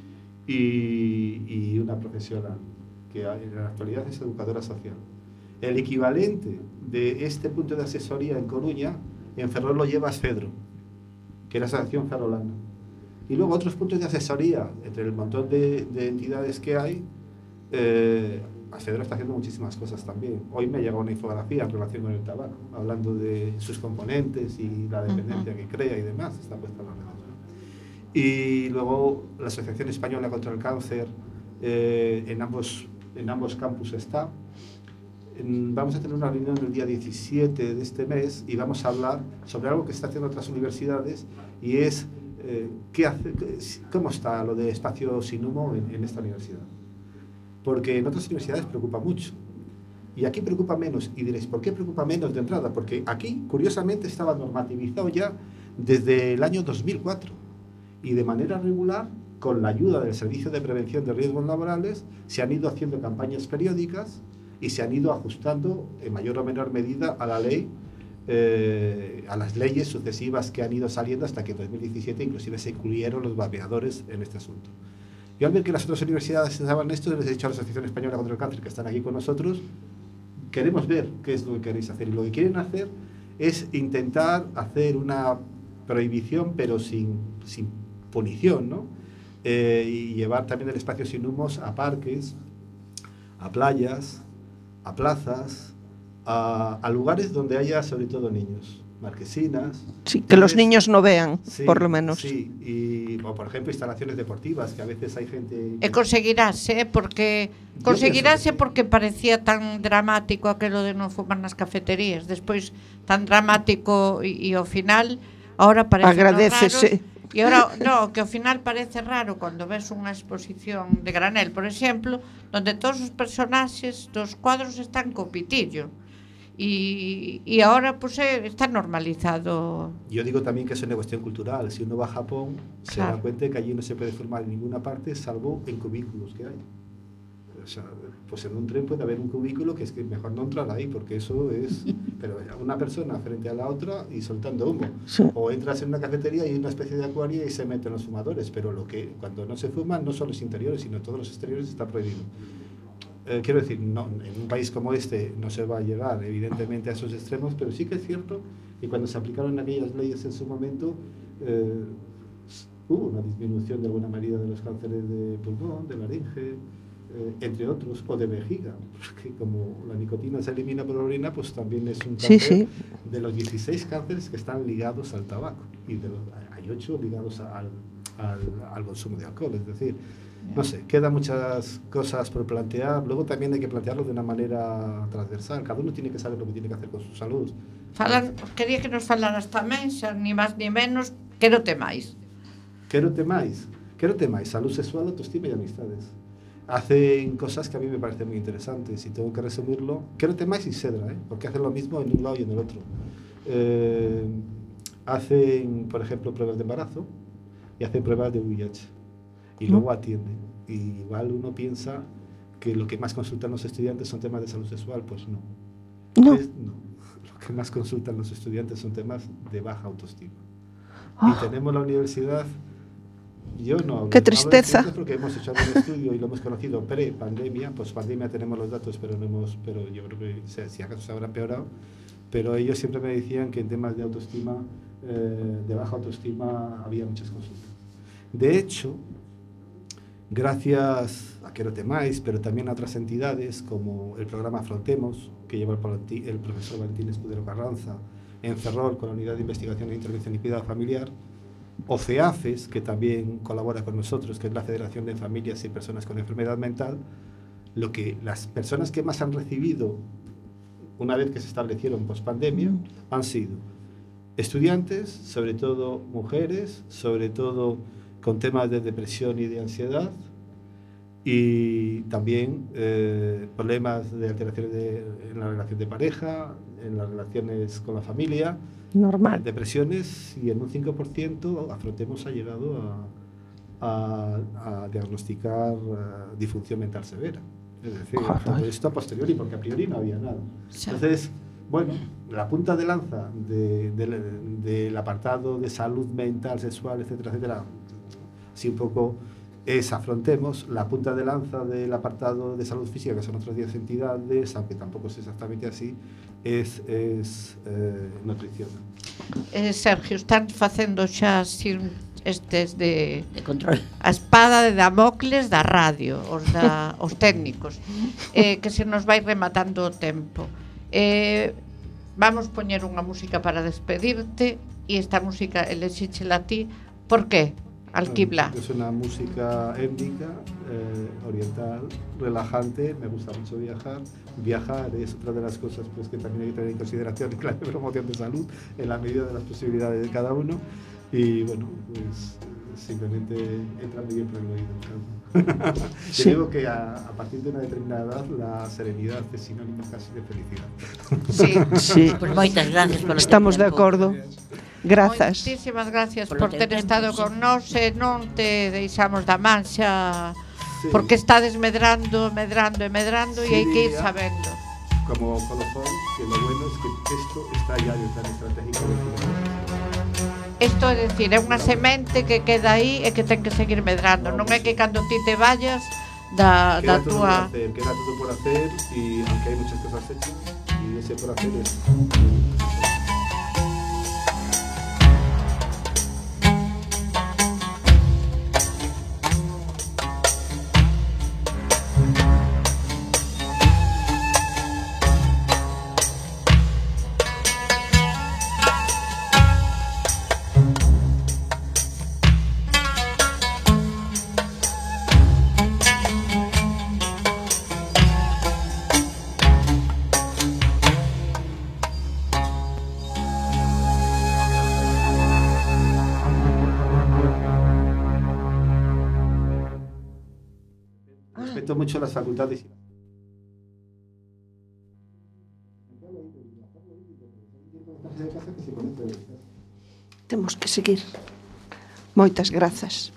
y, y una profesional, que en la actualidad es educadora social. El equivalente de este punto de asesoría en Coruña, en Ferrol lo lleva Fedro, que es la Asociación Ferrolana. Y luego otros puntos de asesoría, entre el montón de, de entidades que hay, eh, Fedro está haciendo muchísimas cosas también. Hoy me llegó una infografía en relación con el tabaco, hablando de sus componentes y la dependencia uh-huh. que crea y demás, está puesta en las redes, ¿no? Y luego la Asociación Española contra el Cáncer, eh, en, ambos, en ambos campus está. En, vamos a tener una reunión el día diecisiete de este mes y vamos a hablar sobre algo que está haciendo otras universidades, y es eh, ¿qué hace, ¿cómo está lo de espacio sin humo en, en esta universidad? Porque en otras universidades preocupa mucho. Y aquí preocupa menos. Y diréis, ¿por qué preocupa menos de entrada? Porque aquí, curiosamente, estaba normativizado ya desde el año dos mil cuatro. Y de manera regular, con la ayuda del Servicio de Prevención de Riesgos Laborales, se han ido haciendo campañas periódicas y se han ido ajustando en mayor o menor medida a la ley, eh, a las leyes sucesivas que han ido saliendo hasta que en dos mil diecisiete inclusive se incluyeron los vapeadores en este asunto. Yo al ver que las otras universidades estaban en esto, les he dicho a la Asociación Española contra el Cáncer, que están aquí con nosotros, queremos ver qué es lo que queréis hacer. Y lo que quieren hacer es intentar hacer una prohibición, pero sin, sin punición, ¿no? Eh, y llevar también el espacio sin humos a parques, a playas, a plazas, a, a lugares donde haya sobre todo niños, marquesinas. Sí, que los niños no vean, sí, por lo menos. Sí, y o por ejemplo instalaciones deportivas, que a veces hay gente... E conseguirase, porque conseguirase porque parecía tan dramático aquelo de non fumar nas cafeterías, despois tan dramático e, e ao final ahora parece agradécese. E ahora, no, que ao final parece raro cando ves unha exposición de granel, por exemplo, donde todos os personaxes dos cuadros están co pitillo. Y, y ahora pues eh, está normalizado. Yo digo también que es una cuestión cultural. Si uno va a Japón, claro, se da cuenta que allí no se puede fumar en ninguna parte, salvo en cubículos que hay. O sea, pues en un tren puede haber un cubículo que es que mejor no entrar ahí, porque eso es... Pero una persona frente a la otra y soltando humo. Sí. O entras en una cafetería y hay una especie de acuario y se meten los fumadores, pero lo que cuando no se fuma, no solo los interiores, sino todos los exteriores, está prohibido. Eh, quiero decir, no, en un país como este no se va a llegar evidentemente a esos extremos, pero sí que es cierto que cuando se aplicaron aquellas leyes en su momento eh, hubo una disminución de alguna manera de los cánceres de pulmón, de laringe, eh, entre otros, o de vejiga, porque como la nicotina se elimina por la orina, pues también es un cáncer. Sí, sí. De los dieciséis cánceres que están ligados al tabaco, y de los, hay ocho ligados al, al, al consumo de alcohol, es decir, no sé, quedan muchas cosas por plantear. Luego también hay que plantearlo de una manera transversal. Cada uno tiene que saber lo que tiene que hacer con su salud. Falan, quería que nos falaras tamén, xa, ni máis ni menos, quérote máis. Quérote máis. Quérote máis, salud sexual, autoestima y amistades. Hacen cosas que a mí me parecen muy interesantes y tengo que resumirlo. Quérote máis y Sedra, ¿eh? Porque hacen lo mismo en un lado y en el otro. Eh, hacen, por ejemplo, pruebas de embarazo y hacen pruebas de V I H. Y luego atienden. Y igual uno piensa que lo que más consultan los estudiantes son temas de salud sexual, pues no. No. Es, no. Lo que más consultan los estudiantes son temas de baja autoestima. Oh. Y tenemos la universidad, yo no hablo, qué tristeza. Hablo porque hemos hecho algún estudio y lo hemos conocido pre-pandemia, pues pandemia tenemos los datos, pero no hemos, pero yo creo que si acaso se habrá empeorado, pero ellos siempre me decían que en temas de autoestima, eh, de baja autoestima, había muchas consultas. De hecho, gracias a Quérote Máis, pero también a otras entidades como el programa Afrontemos, que lleva el, el profesor Valentín Escudero Carranza, en Ferrol con la Unidad de Investigación e Intervención y Cuidado Familiar, o CEAFES, que también colabora con nosotros, que es la Federación de Familias y Personas con Enfermedad Mental, lo que las personas que más han recibido una vez que se establecieron post-pandemia han sido estudiantes, sobre todo mujeres, sobre todo con temas de depresión y de ansiedad, y también eh, problemas de alteraciones de, en la relación de pareja, en las relaciones con la familia, normal, depresiones, y en un cinco por ciento Afrontemos ha llegado a, a, a diagnosticar uh, disfunción mental severa. Es decir, todo esto a posteriori, porque a priori no había nada. Entonces, bueno, la punta de lanza de, de, de, del apartado de salud mental, sexual, etcétera, etcétera, sí, un poco es Afrontemos. La punta de lanza del apartado de salud física, que son otras diez entidades, aunque tampoco es exactamente así, es, es eh, nutrición. Eh, Sergio, están facendo xa sin estes de, de control, a espada de Damocles da radio, os, da, os técnicos, eh, que se nos vai rematando o tempo. Eh, vamos poñer unha música para despedirte, e esta música elexíchela ti, por que? Alquibla. Es una música étnica, eh, oriental, relajante. Me gusta mucho viajar. Viajar es otra de las cosas pues, que también hay que tener en consideración en la promoción de salud, en la medida de las posibilidades de cada uno. Y bueno, pues simplemente entra muy bien por el oído. Claro. Sí. Te digo que a, a partir de una determinada edad la serenidad es sinónimo casi de felicidad. Sí, sí. Pues moitas gracias por Estamos de acordo. Grazas. Moitísimas gracias por, por ter tempo, estado sí. con nós e non te deixamos da manxa, Sí. porque estades medrando, medrando e medrando Sí, e hai que ir ya. sabendo. Como colofón, que lo bueno es que esto está ya en el plan estratégico de Ciudadanos. Isto é dicir, é unha semente que queda aí e que ten que seguir medrando. Non é que cando ti te vayas da, da Queda todo por túa... hacer, queda todo por hacer y aunque hay muchas cosas hechas y ese por hacer es... Respeto mucho las facultades. Temos que seguir. Moitas grazas.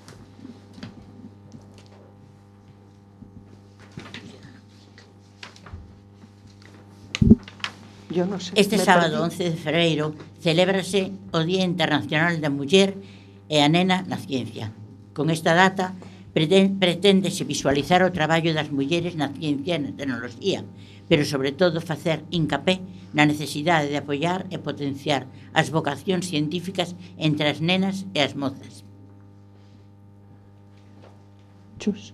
Yo no sé. Este me sábado perdí. once de febreiro celébrase o Día Internacional da Muller e a Nena na Ciencia. Con esta data preténdese visualizar o traballo das mulleres na ciencia e na tecnoloxía, pero sobre todo facer hincapé na necesidade de apoiar e potenciar as vocacións científicas entre as nenas e as mozas. Chus.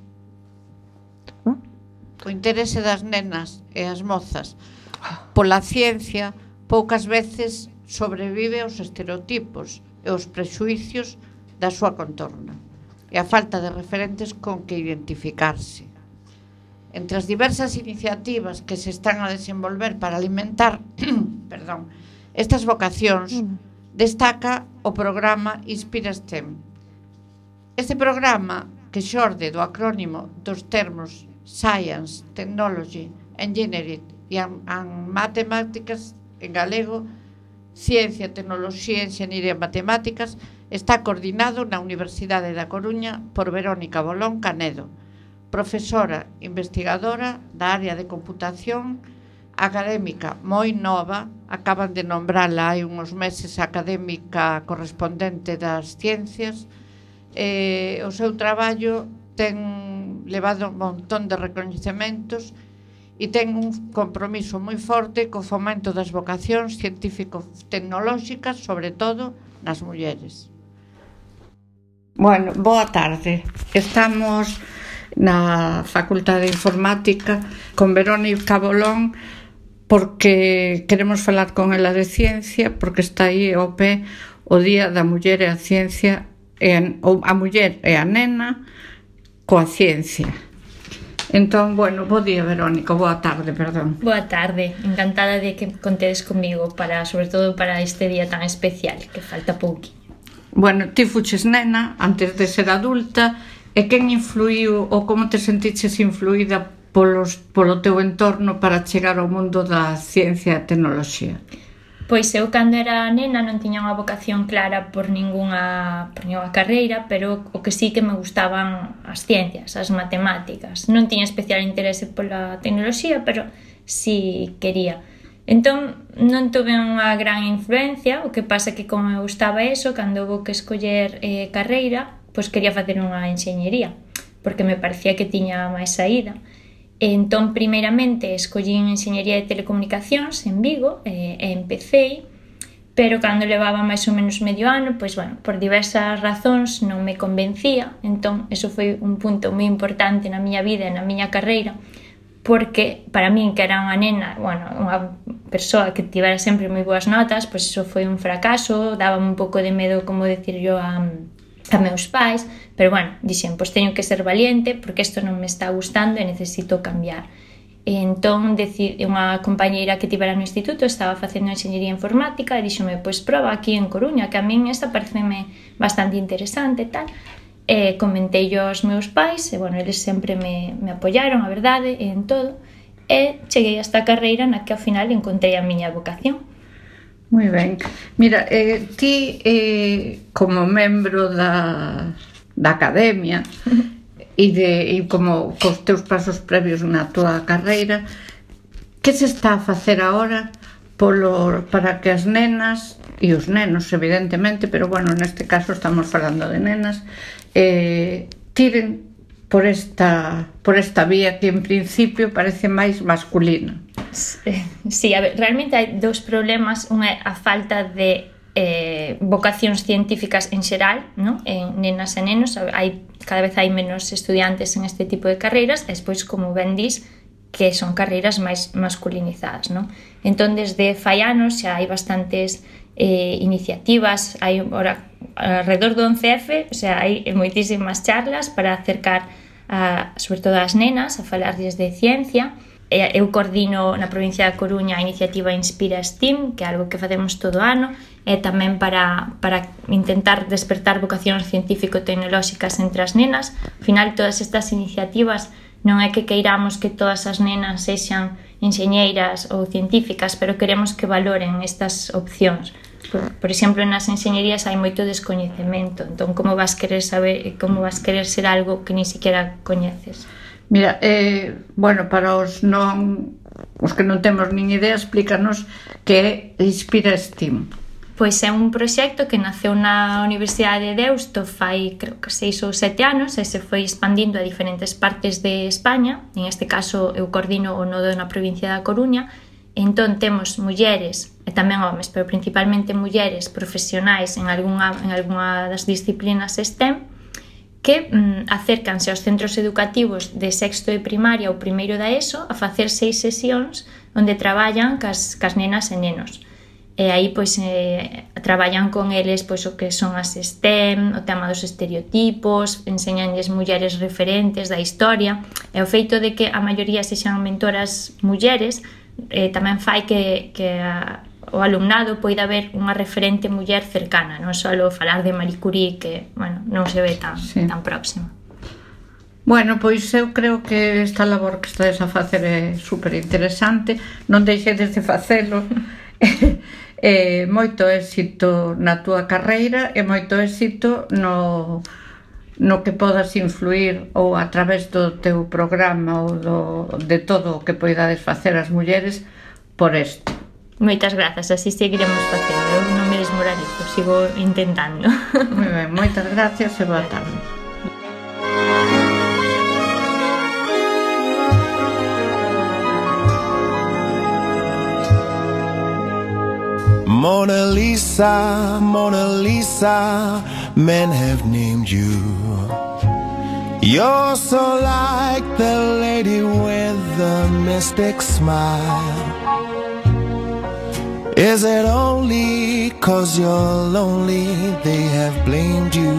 O interese das nenas e as mozas pola ciencia poucas veces sobrevive aos estereotipos e aos prexuicios da súa contorna e a falta de referentes con que identificarse. Entre as diversas iniciativas que se están a desenvolver para alimentar perdón, estas vocacións, destaca o programa Inspira STEM. Este programa, que xorde do acrónimo dos termos Science, Technology, Engineering e and Matemáticas en galego, Ciencia, Tecnoloxía, Enxeñería e Matemáticas, está coordinado na Universidade da Coruña por Verónica Bolón Canedo, profesora investigadora da área de computación, académica moi nova, acaban de nombrala hai uns meses académica correspondente das ciencias. Eh, o seu traballo ten levado un montón de recoñecementos e ten un compromiso moi forte co fomento das vocacións científico-tecnolóxicas, sobre todo nas mulleres. Bueno, boa tarde. Estamos na Facultade de Informática con Verónica Bolón porque queremos falar con ela de ciencia, porque está aí ao pé o Día da Muller e a Ciencia, e a, a muller e a nena coa ciencia. Entón, bueno, bo día, Verónica, boa tarde, perdón. Boa tarde, encantada de que contedes comigo para, sobre todo para este día tan especial, que falta pouquiño. Bueno, ti fuches nena antes de ser adulta, e quen influiu ou como te sentiches influída polos, polo teu entorno para chegar ao mundo da ciencia e tecnoloxía? Pois eu, cando era nena, non tiña unha vocación clara por ningunha, por ningunha carreira, pero o que sí que me gustaban as ciencias, as matemáticas. Non tiña especial interese pola tecnoloxía, pero sí quería. Entón, non tuve unha gran influencia, o que pasa que como me gustaba eso, cando houve que escoller eh, carreira, pois quería facer unha enxeñería, porque me parecía que tiña máis saída. Entón, primeiramente, escollín enxeñería de telecomunicacións en Vigo e, e empecé, pero cando levaba máis ou menos medio ano, pois, bueno, por diversas razóns non me convencía. Entón, eso foi un punto moi importante na miña vida e na miña carreira, porque para min, que era unha nena, bueno, unha persoa que tivera sempre moi boas notas, pois eso foi un fracaso, dábame un pouco de medo, como decir yo, a... a meus pais, pero bueno, dixen, pois teño que ser valiente porque isto non me está gustando e necesito cambiar. E entón, unha compañeira que tivera no instituto estaba facendo enxeñería informática e díxome, pois proba aquí en Coruña, que a min esta pareceme bastante interesante e tal. E comentei aos meus pais, e bueno, eles sempre me, me apoyaron, a verdade, en todo. E cheguei a esta carreira na que ao final encontrei a miña vocación. Moi ben. Mira, eh, ti eh, como membro da, da academia e, de, e como cos teus pasos previos na tua carreira, que se está a facer agora polo, para que as nenas e os nenos, evidentemente, pero bueno, neste caso estamos falando de nenas, eh, tiren por esta, por esta vía que en principio parece máis masculina. Sí, a ver, realmente hai dous problemas. Unha é a falta de eh, vocacións científicas en xeral, ¿no? En nenas e nenos, hai, cada vez hai menos estudiantes en este tipo de carreiras, e despois, como ben dis, que son carreiras máis masculinizadas, ¿no? Entón, desde fai anos xa hai bastantes eh, iniciativas, hai ora, alrededor do once efe, o sea, hai moitísimas charlas para acercar a, sobre todo as nenas a falar desde ciencia. Eu coordino na provincia da Coruña a iniciativa Inspira STEAM, que é algo que facemos todo ano, e tamén para, para intentar despertar vocacións científico-tecnolóxicas entre as nenas. Ao final, todas estas iniciativas non é que queiramos que todas as nenas sexan enxeñeiras ou científicas, pero queremos que valoren estas opcións. Por, por exemplo, nas enxeñerías hai moito descoñecemento, entón como vas querer saber, como vas querer ser algo que ni siquiera coñeces? Mira, eh, bueno, para os non os que non temos nin idea, explícanos que é Inspira STEAM. Pois é un proxecto que naceu na Universidade de Deusto fai, creo que seis ou sete anos, e se foi expandindo a diferentes partes de España. En este caso, eu coordino o nodo na provincia da Coruña. Entón, temos mulleres, e tamén homes, pero principalmente mulleres profesionais en algunha, en algunha das disciplinas STEM, que mm, acércanse aos centros educativos de sexto de primaria ou primeiro da ESO a facer seis sesións onde traballan cas, cas nenas e nenos. E aí, pois, eh, traballan con eles pois, o que son as STEM, o tema dos estereotipos, enseñanlles mulleres referentes da historia, e o feito de que a maioría sexan mentoras mulleres eh, tamén fai que, que a, o alumnado poida ver unha referente muller cercana, non só falar de Marie Curie, que, bueno, non se ve tan, sí. tan próxima. Bueno, pois eu creo que esta labor que estades a facer é super interesante, non deixedes de facelo. eh, moito éxito na túa carreira e moito éxito no, no que podas influir ou a través do teu programa ou do, de todo o que poidades facer as mulleres por isto. Moitas grazas, así seguiremos facendo. Eu non me desmoralizo, sigo intentando. Moi ben, moitas gracias e boa tarde. Mona Lisa, Mona Lisa, men have named you. You're so like the lady with the mystic smile. Is it only 'cause you're lonely they have blamed you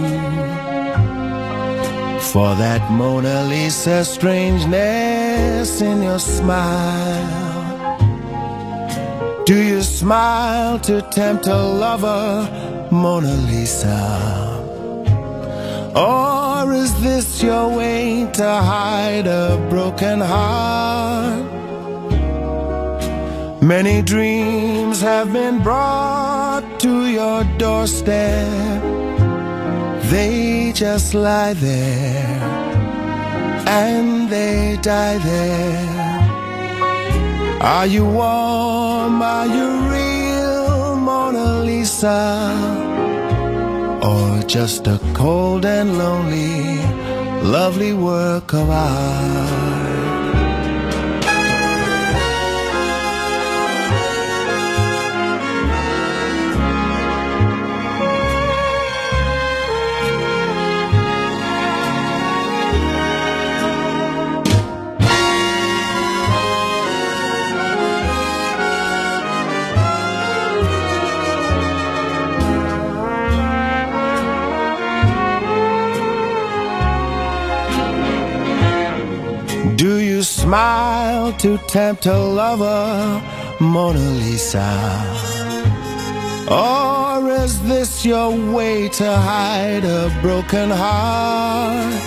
for that Mona Lisa strangeness in your smile? Do you smile to tempt a lover, Mona Lisa? Or is this your way to hide a broken heart? Many dreams have been brought to your doorstep. They just lie there and they die there. Are you warm? Are you real, Mona Lisa? Or just a cold and lonely, lovely work of art? Do you smile to tempt a lover, Mona Lisa? Or is this your way to hide a broken heart?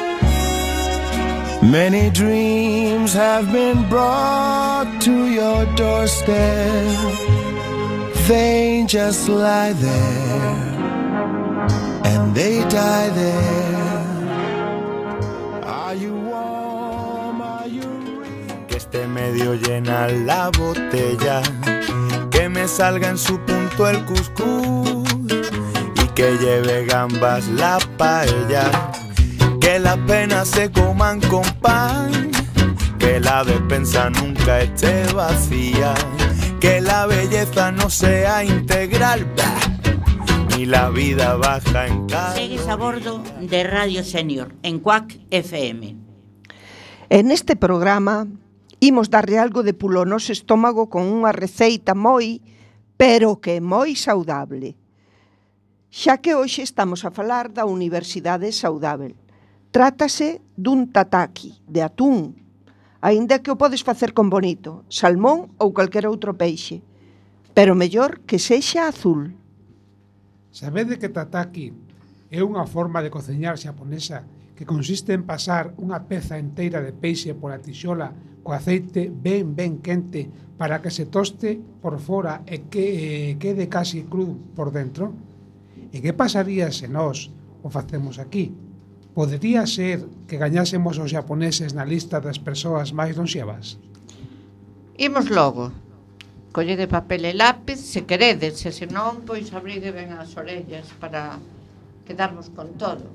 Many dreams have been brought to your doorstep. They just lie there and they die there. Are you warm? Are you real? Que esté medio llena la botella, que me salga en su punto el cuscús y que lleve gambas la paella, que las penas se coman con pan, que la despensa nunca esté vacía, que la belleza no sea integral, bah, ni la vida baja en calor. Segues a bordo de Radio Senior en Quack F M. En este programa imos darlle algo de pulo ao noso estómago con unha receita moi, pero que moi saudable. Xa que hoxe estamos a falar da Universidade Saudável. Trátase dun tataki de atún, aínda que o podes facer con bonito, salmón ou calquera outro peixe, pero mellor que sexa azul. Sabede que tataki é unha forma de cociñar xaponesa que consiste en pasar unha peza enteira de peixe pola tixola co aceite ben ben quente para que se toste por fora e que eh, quede casi cru por dentro? E que pasaría se nós o facemos aquí? Podería ser que gañásemos os xaponeses na lista das persoas máis lonxevas? Imos logo. Collede papel e lápiz, se queredes, e se non, pois abride ben as orellas para quedarmos con todo.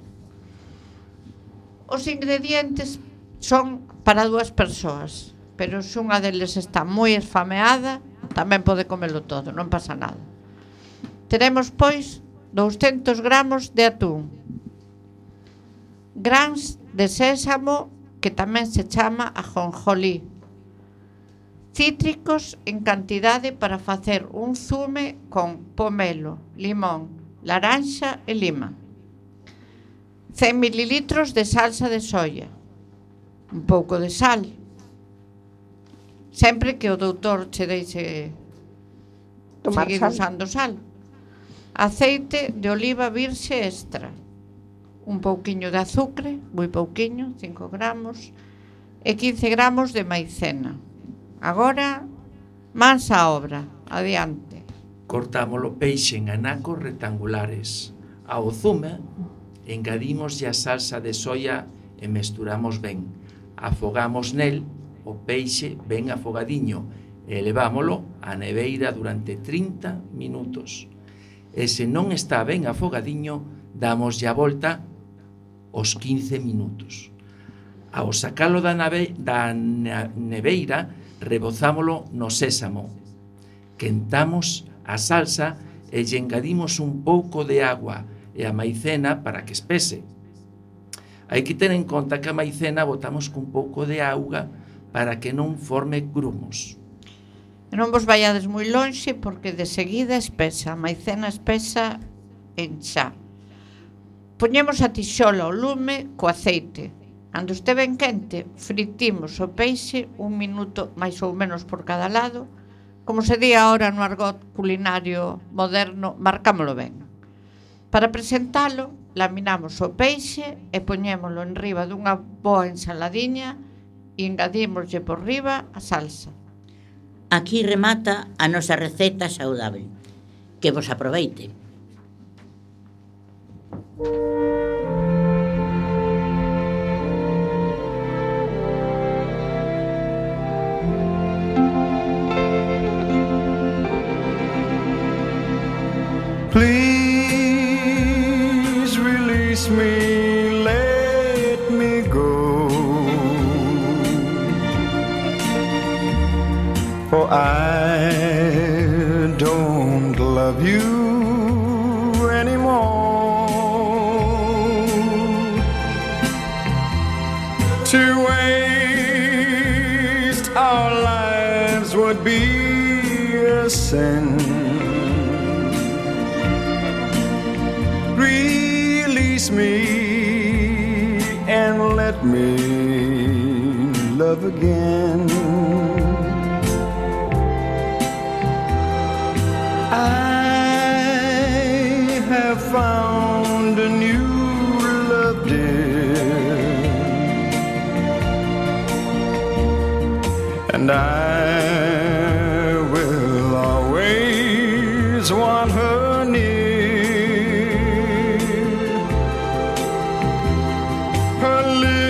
Os ingredientes son para dúas persoas, pero se unha deles está moi esfameada, tamén pode comelo todo, non pasa nada. Teremos, pois, douscentos gramos de atún, grans de sésamo, que tamén se chama ajonjolí, cítricos en cantidade para facer un zume con pomelo, limón, laranxa e lima, cen mililitros de salsa de soia, un pouco de sal, sempre que o doutor che deixe tomar seguir sal. usando sal, aceite de oliva virxe extra, un pouquiño de azucre, moi pouquiño, cinco gramos, e quince gramos de maicena. Agora, mans a obra, adiante. Cortamos o peixe en anacos rectangulares. Ao zume, engadimos a salsa de soia e mesturamos ben. Afogamos nel o peixe ben afogadiño e levámolo á neveira durante trinta minutos. E se non está ben afogadiño, damos a volta os quince minutos. Ao sacalo da, nave, da neveira, rebozámolo no sésamo. Quentamos a salsa e lle engadimos un pouco de agua e a maicena para que espese. Hai que ter en conta que a maicena botamos cun pouco de auga para que non forme grumos. Non vos vaiades moi lonxe porque de seguida espesa, a maicena espesa en xa. Poñemos a tixola ao lume co aceite. Cando este ben quente, fritimos o peixe un minuto máis ou menos por cada lado. Como se di ahora no argot culinario moderno, marcámolo ben. Para presentalo, laminamos o peixe e poñémolo en riba dunha boa ensaladiña e engadímoslle por riba a salsa. Aquí remata a nosa receta saudável. Que vos aproveite. Please release me, let me go, for I don't love you anymore. To waste our lives would be a sin. Release me and let me love again. I have found a new love, dear, and I will always want her near. Her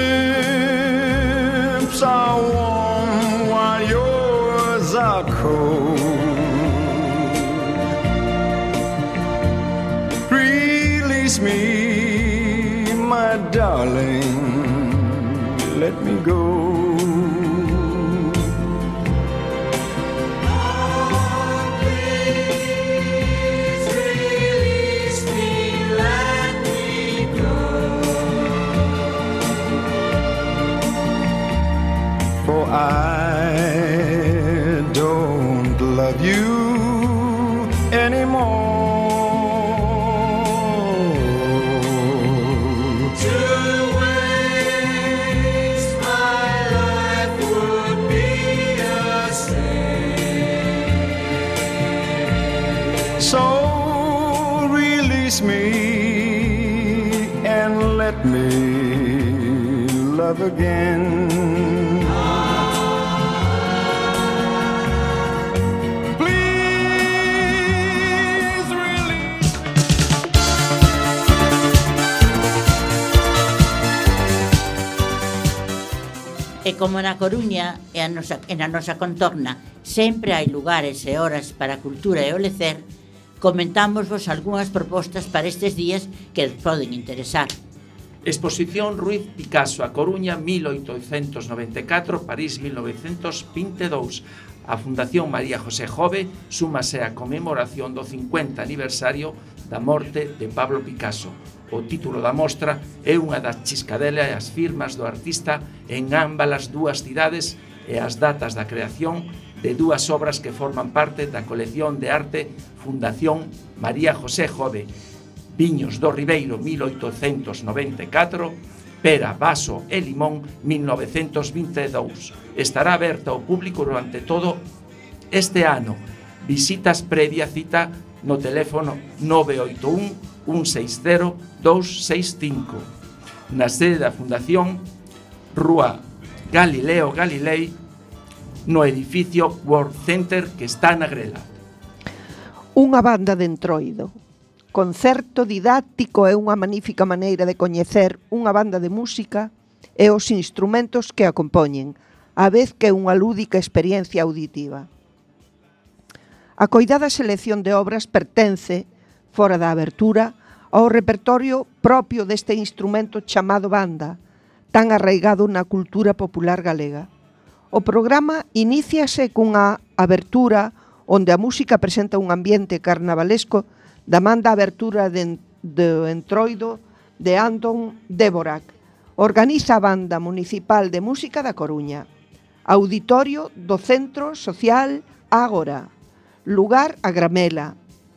lips are warm while yours are cold. Me, my darling, let me go. Oh, please release me, let me go. For I don't love you anymore. Let me love again. Please release. E como na Coruña e a nosa, e na nosa contorna sempre hai lugares e horas para a cultura e o lecer, comentámosvos algunhas propostas para estes días que os poden interesar. Exposición Ruiz Picasso, A Coruña, mil oitocentos noventa e catro, París, mil novecentos vinte e dous. A Fundación María José Jove súmase á conmemoración do cincuenta aniversario da morte de Pablo Picasso. O título da mostra é unha das chiscadelas e as firmas do artista en ambas as dúas cidades e as datas da creación de dúas obras que forman parte da colección de arte Fundación María José Jove. Viños do Ribeiro, mil oitocentos noventa e catro, Pera, Vaso e Limón, mil novecentos vinte e dous. Estará aberta ao público durante todo este ano. Visitas previa cita no teléfono nove oito un, un seis cero, dous seis cinco. Na sede da Fundación, Rúa Galileo Galilei, no edificio World Center que está na Grela. Unha banda de Entroido. Concerto didáctico é unha magnífica maneira de coñecer unha banda de música e os instrumentos que a compoñen, a vez que unha lúdica experiencia auditiva. A coidada selección de obras pertence, fora da abertura, ao repertorio propio deste instrumento chamado banda, tan arraigado na cultura popular galega. O programa iníciase cunha abertura onde a música presenta un ambiente carnavalesco da man da abertura de, de Entroido de Anton Dvorak. Organiza a Banda Municipal de Música da Coruña. Auditorio do Centro Social Ágora. Lugar a Gramela.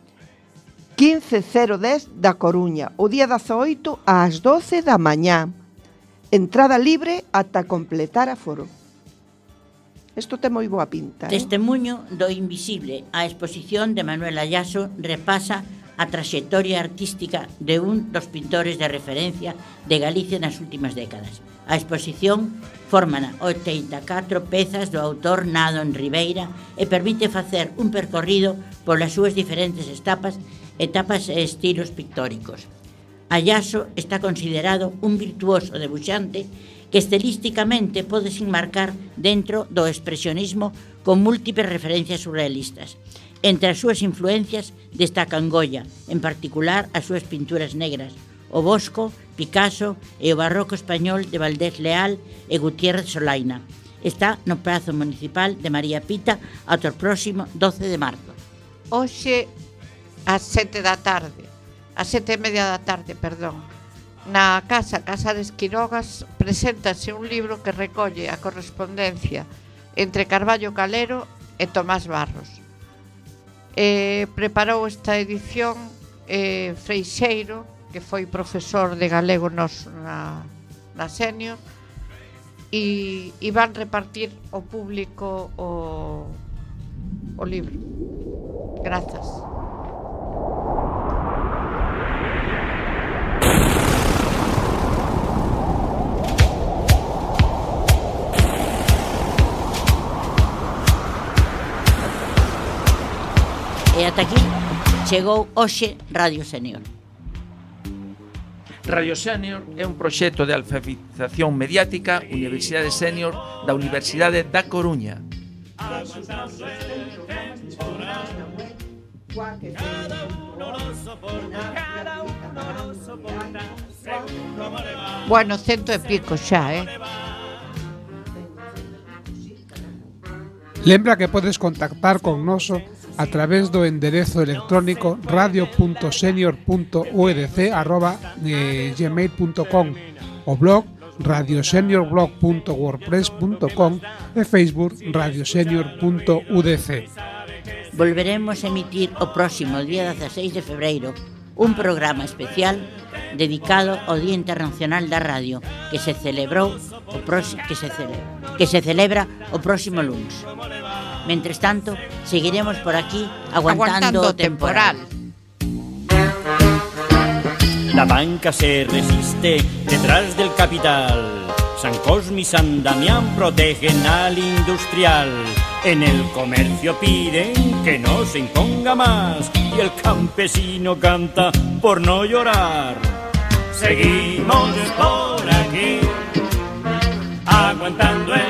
quince cero dez da Coruña. O día dezaoito ás doce da mañá. Entrada libre ata completar aforo. Isto ten moi boa pinta. Eh? Testemuño do invisible. A exposición de Manuel Ayaso repasa a traxectoria artística de un dos pintores de referencia de Galicia nas últimas décadas. A exposición fórmana oitenta e catro pezas do autor nado en Ribeira e permite facer un percorrido polas súas diferentes etapas, etapas e estilos pictóricos. Ayaso está considerado un virtuoso debuxante que estilísticamente pode se enmarcar dentro do expresionismo con múltiples referencias surrealistas. Entre as súas influencias destacan Goya, en particular as súas pinturas negras, o Bosco, Picasso e o barroco español de Valdés Leal e Gutiérrez Solaina. Está no Prazo Municipal de María Pita ata o próximo doce de marzo. Hoxe, ás sete da tarde, ás sete e media da tarde, perdón, na Casa Casares Quirogas preséntase un libro que recolle a correspondencia entre Carballo Calero e Tomás Barros. Eh, preparou esta edición eh, Freixeiro, que foi profesor de galego nos, na, na Senior, e, e van repartir ao público o, o libro. Grazas. E ata aquí chegou hoxe Radio Senior. Radio Senior é un proxecto de alfabetización mediática Universidade Senior da Universidade da Coruña. Bueno, cento e pico xa, eh? Lembra que podes contactar con noso a través do enderezo electrónico radio punto senior punto u d c arroba gmail punto com, o blog radioseniorblog punto wordpress punto com e Facebook radiosenior punto u d c. Volveremos a emitir o próximo día dezasseis de febreiro un programa especial dedicado ao Día Internacional da Radio que se celebrou o próximo que se celebra, que se celebra o próximo luns. Mentres tanto, seguiremos por aquí aguantando, aguantando o temporal. La banca se resiste detrás del capital. San Cosme y San Damián protegen al industrial. En el comercio piden que no se imponga más y el campesino canta por no llorar. Seguimos por aquí aguantando el